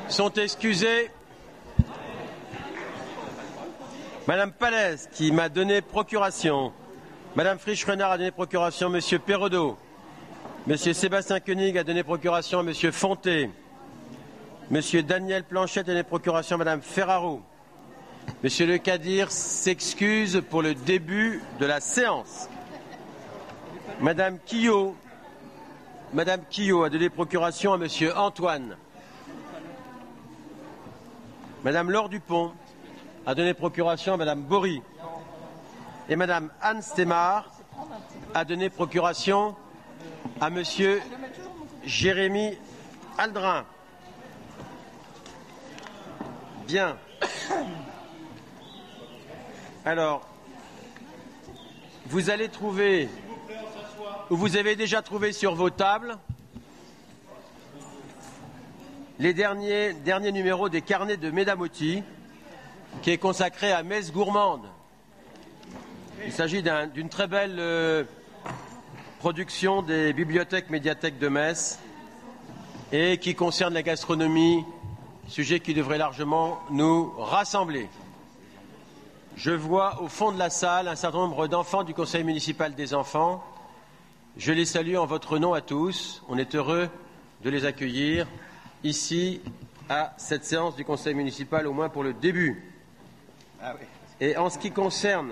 sont excusés. Madame Pallès, qui m'a donné procuration. Madame Frisch-Renard a donné procuration à Monsieur Perraudot. Monsieur Sébastien Koenig a donné procuration à Monsieur Fonté. Monsieur Daniel Planchette a donné procuration à Madame Ferraro. Monsieur Le Cadir s'excuse pour le début de la séance. Madame Quillot a donné procuration à Monsieur Antoine. Madame Laure Dupont a donné procuration à Madame Bory. Et Madame Anne Stemar a donné procuration à Monsieur Jérémy Aldrin. Bien. Alors, vous allez trouver, ou vous avez déjà trouvé sur vos tables, les derniers numéros des carnets de Médamotti, qui est consacré à Messe gourmande. Il s'agit d'une très belle production des bibliothèques médiathèques de Metz et qui concerne la gastronomie, sujet qui devrait largement nous rassembler. Je vois au fond de la salle un certain nombre d'enfants du Conseil municipal des enfants. Je les salue en votre nom à tous. On est heureux de les accueillir ici à cette séance du Conseil municipal, au moins pour le début. Et en ce qui concerne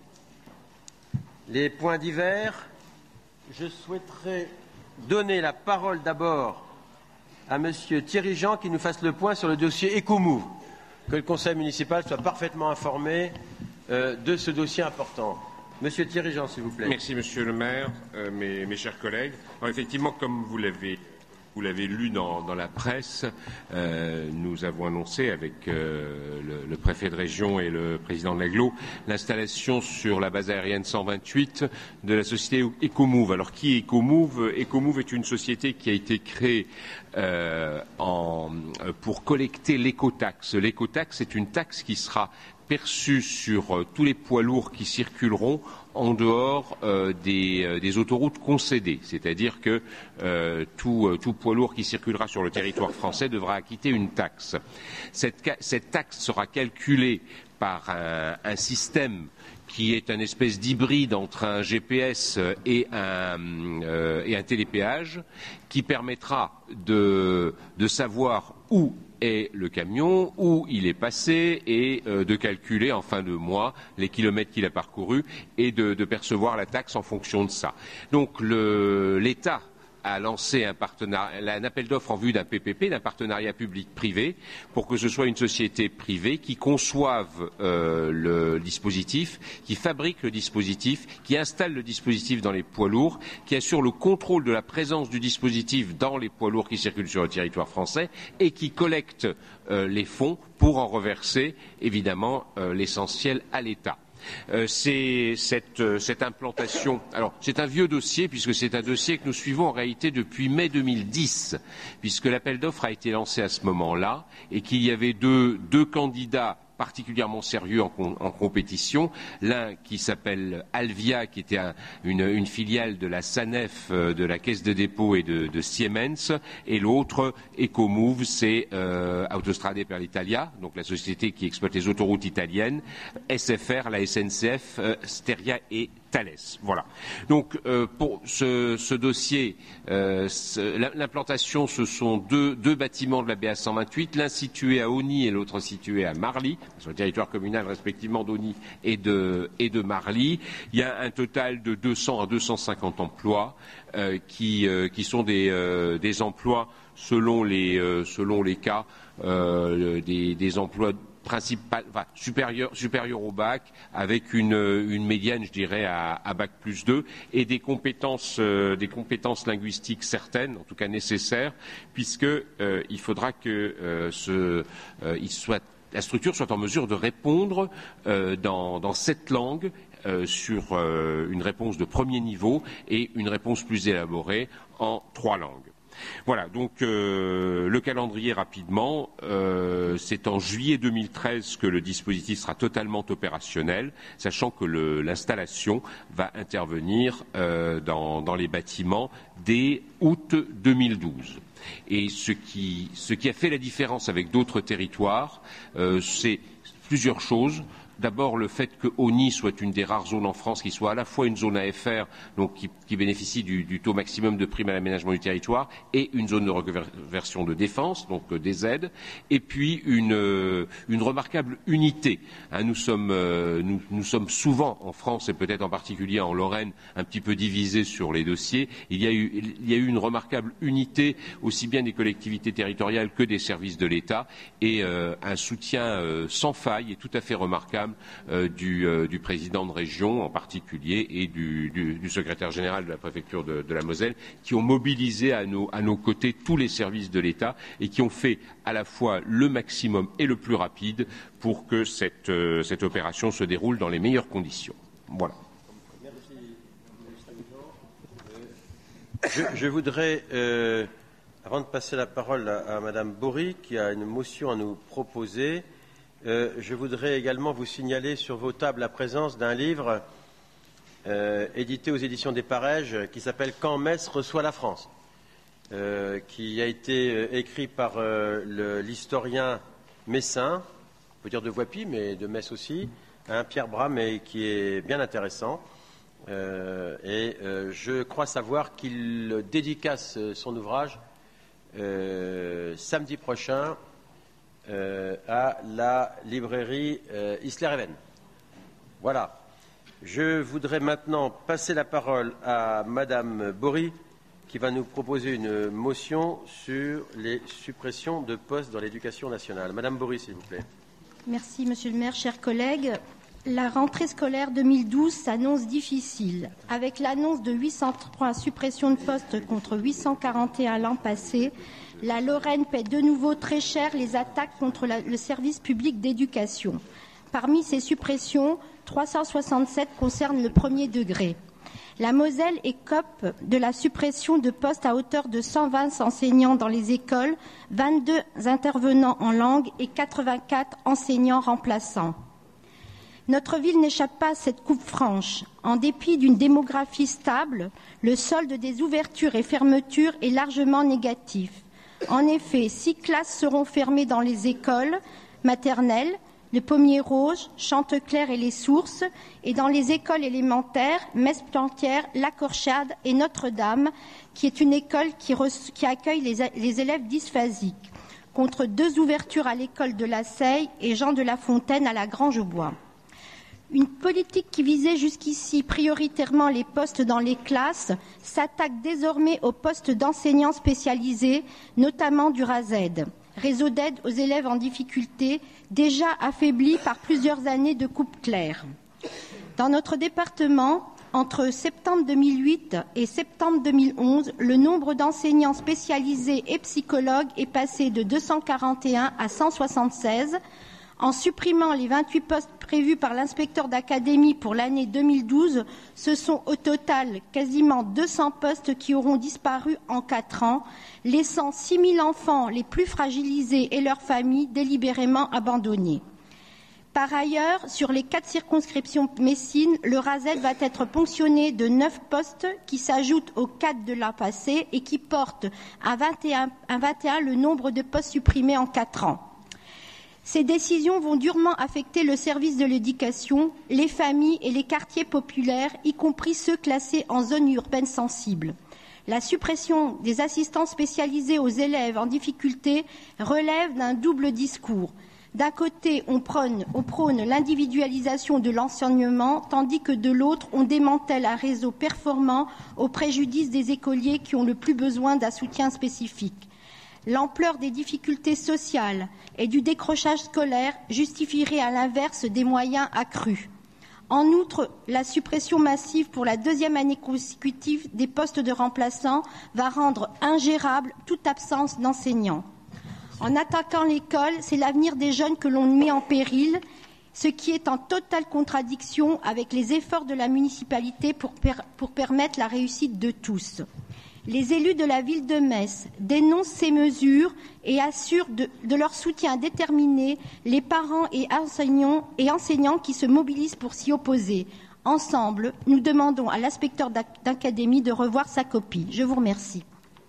les points divers, je souhaiterais donner la parole d'abord à Monsieur Thierry Jean qui nous fasse le point sur le dossier Ecomove, que le Conseil municipal soit parfaitement informé de ce dossier important. Monsieur Thierry Jean, s'il vous plaît. Merci, Monsieur le maire, mes chers collègues. Alors, effectivement, comme vous l'avez lu dans la presse, nous avons annoncé avec le préfet de région et le président de l'Agglo l'installation sur la base aérienne 128 de la société Ecomove. Alors, qui est Ecomove? Ecomove est une société qui a été créée pour collecter l'écotaxe. L'écotaxe est une taxe qui sera perçue sur tous les poids lourds qui circuleront en dehors des autoroutes concédées, c'est-à-dire que tout poids lourd qui circulera sur le territoire français devra acquitter une taxe. Cette taxe sera calculée par un système qui est une espèce d'hybride entre un GPS et un télépéage, qui permettra de savoir où est le camion, où il est passé, et de calculer en fin de mois les kilomètres qu'il a parcourus et de percevoir la taxe en fonction de ça. Donc l'État a lancé un appel d'offres en vue d'un PPP, d'un partenariat public-privé, pour que ce soit une société privée qui conçoive le dispositif, qui fabrique le dispositif, qui installe le dispositif dans les poids lourds, qui assure le contrôle de la présence du dispositif dans les poids lourds qui circulent sur le territoire français et qui collecte les fonds pour en reverser, évidemment, l'essentiel à l'État. Cette implantation, alors c'est un vieux dossier puisque c'est un dossier que nous suivons en réalité depuis mai 2010, puisque l'appel d'offres a été lancé à ce moment-là et qu'il y avait deux candidats particulièrement sérieux en compétition, l'un qui s'appelle Alvia, qui était une filiale de la SANEF, de la Caisse de dépôt et de Siemens, et l'autre, Ecomove, c'est Autostrade per l'Italia, donc la société qui exploite les autoroutes italiennes, SFR, la SNCF, Steria et Thales. Voilà. Donc pour ce dossier, l'implantation, ce sont deux bâtiments de la BA 128, l'un situé à Osny et l'autre situé à Marly, sur le territoire communal respectivement d'Osny et de Marly. Il y a un total de 200 à 250 emplois qui sont des emplois selon les cas, des emplois principal, supérieur au bac, avec une médiane, je dirais, à bac plus 2, et des compétences linguistiques certaines, en tout cas nécessaires, puisque il faudra que la structure soit en mesure de répondre dans 7 langues, sur une réponse de premier niveau et une réponse plus élaborée en 3 langues. Voilà, donc le calendrier rapidement, c'est en juillet 2013 que le dispositif sera totalement opérationnel, sachant que l'installation va intervenir dans les bâtiments dès août 2012. Et ce qui a fait la différence avec d'autres territoires, c'est plusieurs choses. D'abord, le fait que Osny soit une des rares zones en France qui soit à la fois une zone AFR, donc qui bénéficie du taux maximum de prime à l'aménagement du territoire, et une zone de reconversion de défense, donc des aides, et puis une remarquable unité. Hein, nous sommes souvent en France, et peut-être en particulier en Lorraine, un petit peu divisés sur les dossiers. Il y a eu une remarquable unité, aussi bien des collectivités territoriales que des services de l'État, et un soutien sans faille et tout à fait remarquable du président de région en particulier et du secrétaire général de la préfecture de la Moselle, qui ont mobilisé à nos côtés tous les services de l'État et qui ont fait à la fois le maximum et le plus rapide pour que cette opération se déroule dans les meilleures conditions. Voilà. Je voudrais, avant de passer la parole à Madame Bory, qui a une motion à nous proposer, je voudrais également vous signaler sur vos tables la présence d'un livre édité aux éditions des Parèges qui s'appelle « Quand Metz reçoit la France », qui a été écrit par l'historien messin, on peut dire de Voipy, mais de Metz aussi, hein, Pierre Bram, et qui est bien intéressant. Je crois savoir qu'il dédicace son ouvrage samedi prochain à la librairie Isler-Even. Voilà. Je voudrais maintenant passer la parole à Madame Bory, qui va nous proposer une motion sur les suppressions de postes dans l'éducation nationale. Madame Bory, s'il vous plaît. Merci, Monsieur le maire, chers collègues. La rentrée scolaire 2012 s'annonce difficile. Avec l'annonce de 803 suppressions de postes contre 841 l'an passé, la Lorraine paie de nouveau très cher les attaques contre le service public d'éducation. Parmi ces suppressions, 367 concernent le premier degré. La Moselle écope de la suppression de postes à hauteur de 120 enseignants dans les écoles, 22 intervenants en langue et 84 enseignants remplaçants. Notre ville n'échappe pas à cette coupe franche. En dépit d'une démographie stable, le solde des ouvertures et fermetures est largement négatif. En effet, 6 classes seront fermées dans les écoles maternelles, le Pommier-Rouge, Chanteclair et les Sources, et dans les écoles élémentaires, Metz-Plantière, La Corchade et Notre-Dame, qui est une école qui accueille les élèves dysphasiques, contre 2 ouvertures à l'école de la Seille et Jean de La Fontaine à la Grange-Bois. Une politique qui visait jusqu'ici prioritairement les postes dans les classes s'attaque désormais aux postes d'enseignants spécialisés, notamment du RASED, réseau d'aide aux élèves en difficulté, déjà affaibli par plusieurs années de coupe claire. Dans notre département, entre septembre 2008 et septembre 2011, le nombre d'enseignants spécialisés et psychologues est passé de 241 à 176. En supprimant les 28 postes prévus par l'inspecteur d'académie pour l'année 2012, ce sont au total quasiment 200 postes qui auront disparu en 4 ans, laissant 6 000 enfants les plus fragilisés et leurs familles délibérément abandonnés. Par ailleurs, sur les 4 circonscriptions messines, le RASED va être ponctionné de 9 postes qui s'ajoutent aux 4 de l'an passé et qui portent à 21 le nombre de postes supprimés en 4 ans. Ces décisions vont durement affecter le service de l'éducation, les familles et les quartiers populaires, y compris ceux classés en zone urbaine sensible. La suppression des assistants spécialisés aux élèves en difficulté relève d'un double discours. D'un côté, on prône l'individualisation de l'enseignement, tandis que de l'autre, on démantèle un réseau performant au préjudice des écoliers qui ont le plus besoin d'un soutien spécifique. L'ampleur des difficultés sociales et du décrochage scolaire justifierait à l'inverse des moyens accrus. En outre, la suppression massive pour la 2e année consécutive des postes de remplaçants va rendre ingérable toute absence d'enseignants. En attaquant l'école, c'est l'avenir des jeunes que l'on met en péril, ce qui est en totale contradiction avec les efforts de la municipalité pour permettre la réussite de tous. Les élus de la ville de Metz dénoncent ces mesures et assurent de leur soutien déterminé les parents et enseignants qui se mobilisent pour s'y opposer. Ensemble, nous demandons à l'inspecteur d'académie de revoir sa copie. Je vous remercie.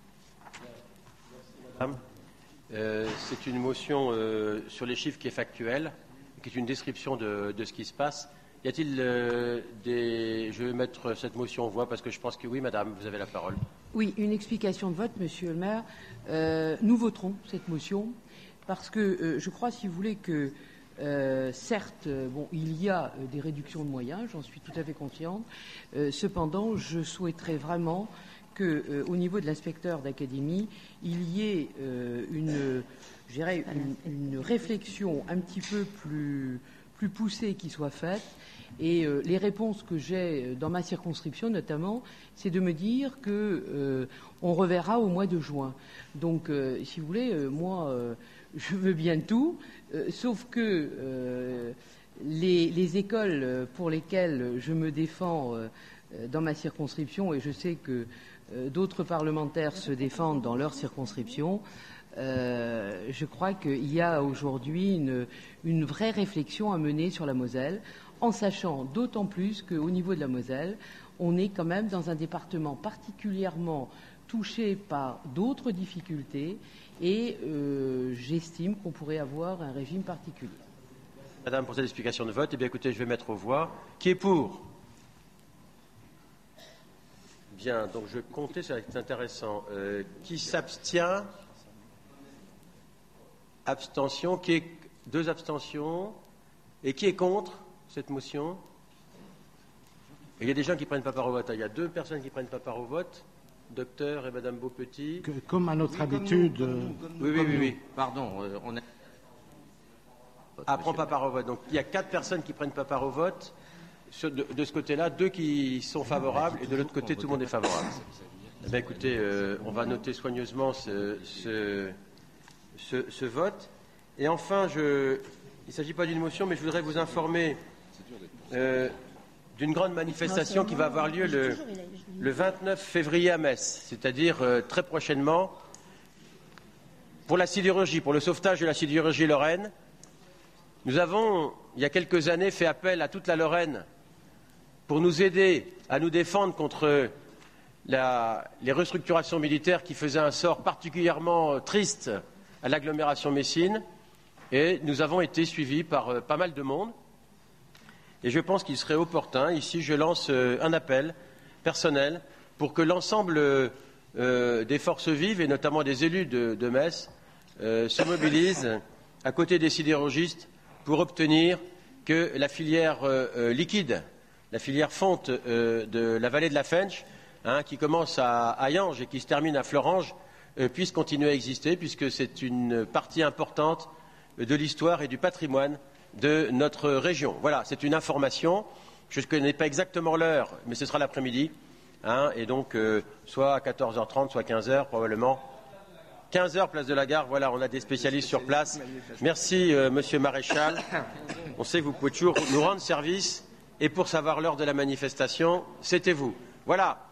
C'est une motion sur les chiffres qui est factuelle, qui est une description de ce qui se passe. Y a-t-il des... Je vais mettre cette motion en voix parce que je pense que oui, madame, vous avez la parole. Oui, une explication de vote, monsieur le maire. Nous voterons cette motion parce que je crois, si vous voulez, que certes, il y a des réductions de moyens, j'en suis tout à fait consciente. Cependant, je souhaiterais vraiment qu'au niveau de l'inspecteur d'académie, il y ait une réflexion un petit peu plus poussée qui soit faite. Et les réponses que j'ai dans ma circonscription, notamment, c'est de me dire que on reverra au mois de juin. Donc, si vous voulez, moi, je veux bien tout, sauf que les écoles pour lesquelles je me défends dans ma circonscription, et je sais que d'autres parlementaires se défendent dans leur circonscription, je crois qu'il y a aujourd'hui une vraie réflexion à mener sur la Moselle, en sachant d'autant plus qu'au niveau de la Moselle, on est quand même dans un département particulièrement touché par d'autres difficultés et j'estime qu'on pourrait avoir un régime particulier. Madame, pour cette explication de vote, eh bien écoutez, je vais mettre aux voix. Qui est pour? Bien, donc je comptais, c'est intéressant. Qui s'abstient? Abstention. Qui est... Deux abstentions. Et qui est contre cette motion? Il y a des gens qui ne prennent pas part au vote. Il y a deux personnes qui ne prennent pas part au vote, docteur et madame Beaupetit. Comme à notre habitude. Oui. Pardon, on a... Prend pas part au vote. Donc il y a 4 personnes qui ne prennent pas part au vote. De ce côté-là, 2 qui sont favorables et de l'autre côté, tout le monde est favorable. Eh bien, écoutez, on va noter soigneusement ce vote. Et enfin, il ne s'agit pas d'une motion, mais je voudrais vous informer d'une grande manifestation qui va avoir lieu le 29 février à Metz, c'est-à-dire très prochainement, pour la sidérurgie, pour le sauvetage de la sidérurgie lorraine. Nous avons, il y a quelques années, fait appel à toute la Lorraine pour nous aider à nous défendre contre les restructurations militaires qui faisaient un sort particulièrement triste à l'agglomération messine. Et nous avons été suivis par pas mal de monde. Et je pense qu'il serait opportun, ici, je lance un appel personnel pour que l'ensemble des forces vives, et notamment des élus de Metz, se mobilisent à côté des sidérurgistes pour obtenir que la filière liquide, la filière fonte de la vallée de la Fench, qui commence à Yange et qui se termine à Florange, puisse continuer à exister, puisque c'est une partie importante de l'histoire et du patrimoine de notre région. Voilà, c'est une information. Je ne connais pas exactement l'heure, mais ce sera l'après-midi. Et donc, soit à 14h30, soit 15h, probablement. 15h, place de la Gare. Voilà, on a des spécialistes sur place. Merci, monsieur Maréchal. On sait que vous pouvez toujours nous rendre service. Et pour savoir l'heure de la manifestation, c'était vous. Voilà.